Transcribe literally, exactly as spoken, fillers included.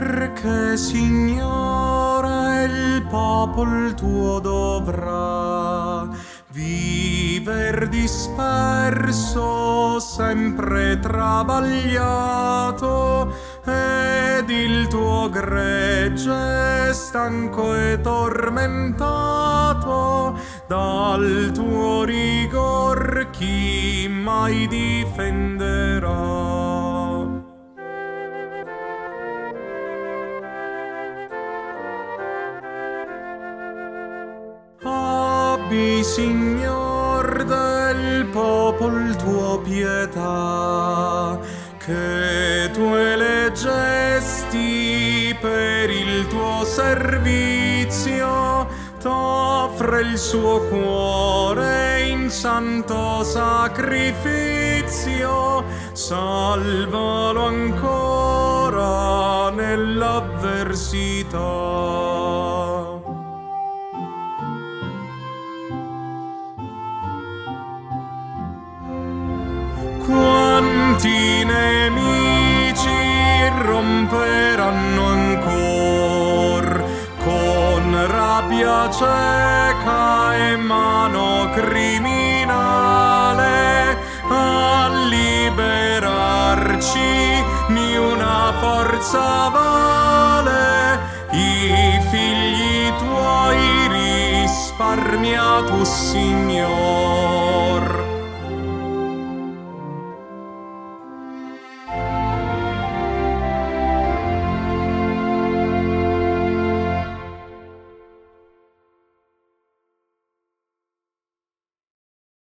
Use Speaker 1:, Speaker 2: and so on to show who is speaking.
Speaker 1: perché, Signore, il popol tuo dovrà viver disperso, sempre travagliato, ed il tuo gregge stanco e tormentato. Dal tuo rigor chi mai difenderà? Abbi, Signor, del popol tuo pietà, che tu eleggesti per il tuo servizio. T'offre il suo cuore in santo sacrificio, salvalo ancora nell'avversità. Quanti nemici romperanno ancor con rabbia cieca e mano criminale a liberarci di una forza vale. I figli tuoi risparmia tu, Signore.